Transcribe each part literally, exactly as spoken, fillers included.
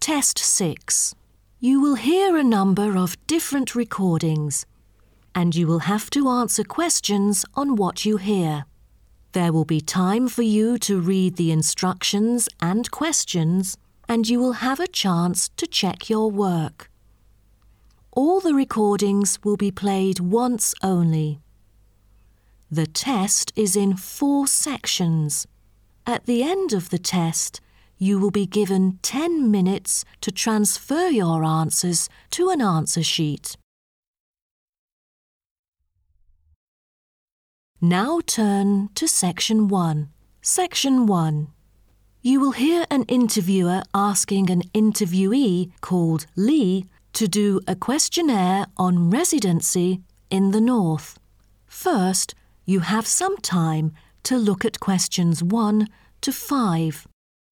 Test six. You will hear a number of different recordings, and you will have to answer questions on what you hear. There will be time for you to read the instructions and questions, and you will have a chance to check your work. All the recordings will be played once only. The test is in four sections. At the end of the test, you will be given ten minutes to transfer your answers to an answer sheet. Now turn to Section one. Section one. You will hear an interviewer asking an interviewee called Lee to do a questionnaire on residency in the North. First, you have some time to look at questions one to five.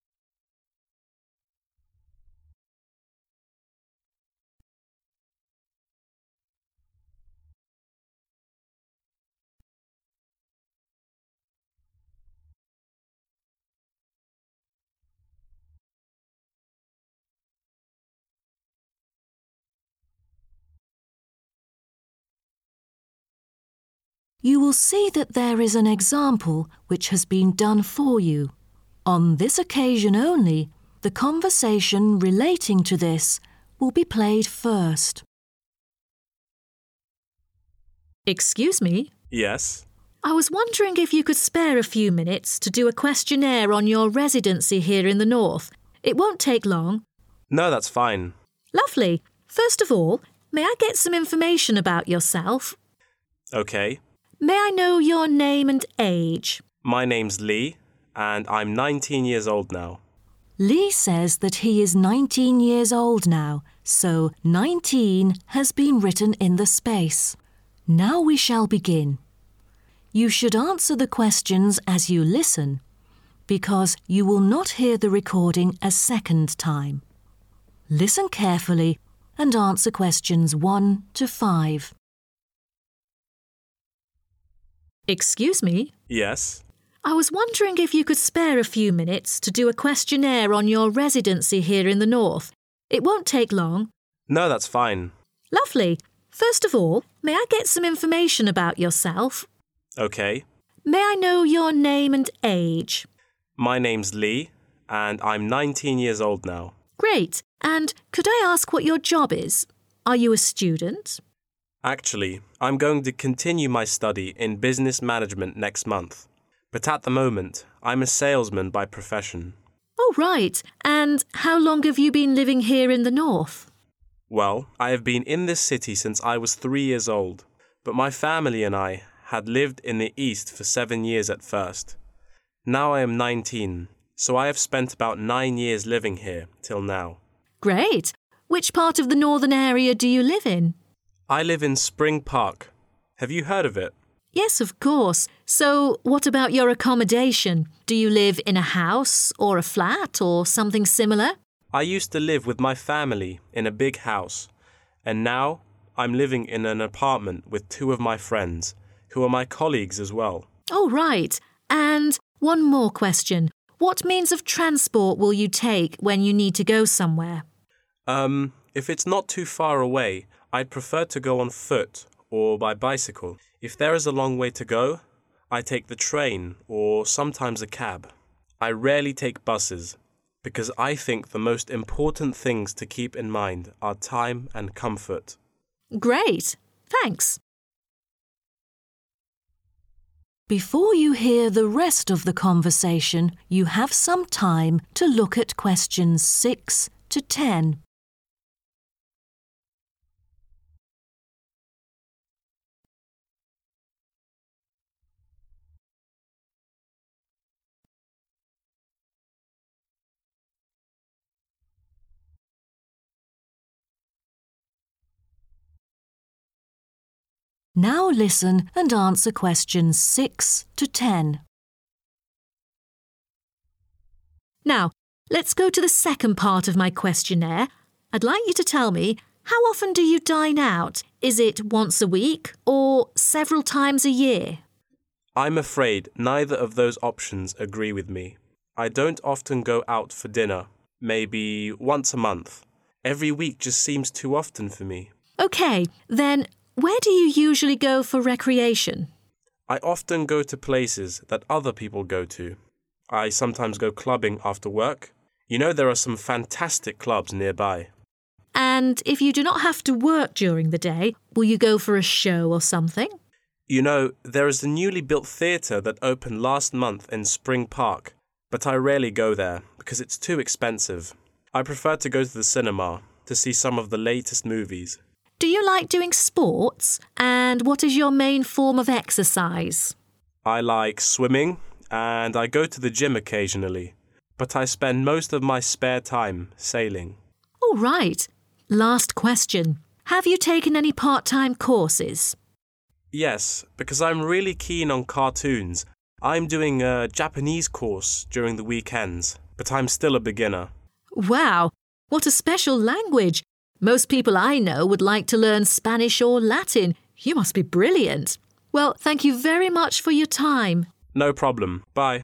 You will see that there is an example which has been done for you. On this occasion only, the conversation relating to this will be played first. Excuse me? Yes? I was wondering if you could spare a few minutes to do a questionnaire on your residency here in the North. It won't take long. No, that's fine. Lovely. First of all, may I get some information about yourself? Okay. May I know your name and age? My name's Lee, and I'm nineteen years old now. Lee says that he is nineteen years old now, so nineteen has been written in the space. Now we shall begin. You should answer the questions as you listen, because you will not hear the recording a second time. Listen carefully and answer questions one to five. Excuse me? Yes? I was wondering if you could spare a few minutes to do a questionnaire on your residency here in the North. It won't take long. No, that's fine. Lovely. First of all, may I get some information about yourself? Okay. May I know your name and age? My name's Lee, and I'm nineteen years old now. Great. And could I ask what your job is? Are you a student? Actually, I'm going to continue my study in business management next month. But at the moment, I'm a salesman by profession. Oh, right. And how long have you been living here in the North? Well, I have been in this city since I was three years old, but my family and I had lived in the East for seven years at first. Now I am nineteen, so I have spent about nine years living here till now. Great. Which part of the northern area do you live in? I live in Spring Park. Have you heard of it? Yes, of course. So what about your accommodation? Do you live in a house or a flat or something similar? I used to live with my family in a big house, and now I'm living in an apartment with two of my friends, who are my colleagues as well. Oh, right. And one more question. What means of transport will you take when you need to go somewhere? Um, if it's not too far away, I'd prefer to go on foot or by bicycle. If there is a long way to go, I take the train or sometimes a cab. I rarely take buses because I think the most important things to keep in mind are time and comfort. Great. Thanks. Before you hear the rest of the conversation, you have some time to look at questions six to ten. Now listen and answer questions six to ten. Now, let's go to the second part of my questionnaire. I'd like you to tell me, how often do you dine out? Is it once a week or several times a year? I'm afraid neither of those options agree with me. I don't often go out for dinner, Maybe once a month. Every week just seems too often for me. OK, then where do you usually go for recreation? I often go to places that other people go to. I sometimes go clubbing after work. You know, there are some fantastic clubs nearby. And if you do not have to work during the day, will you go for a show or something? You know, there is a newly built theatre that opened last month in Spring Park, but I rarely go there because it's too expensive. I prefer to go to the cinema to see some of the latest movies. Do you like doing sports? And what is your main form of exercise? I like swimming and I go to the gym occasionally, but I spend most of my spare time sailing. All right. Last question. Have you taken any part-time courses? Yes, because I'm really keen on cartoons. I'm doing a Japanese course during the weekends, but I'm still a beginner. Wow, what a special language. Most people I know would like to learn Spanish or Latin. You must be brilliant. Well, thank you very much for your time. No problem. Bye.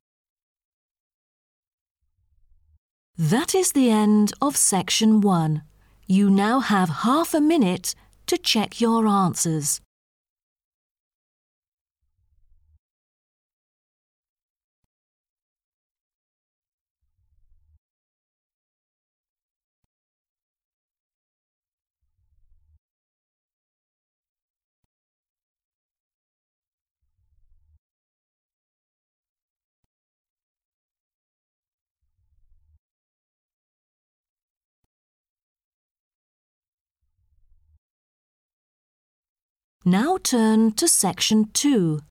That is the end of section one. You now have half a minute to check your answers. Now turn to section two.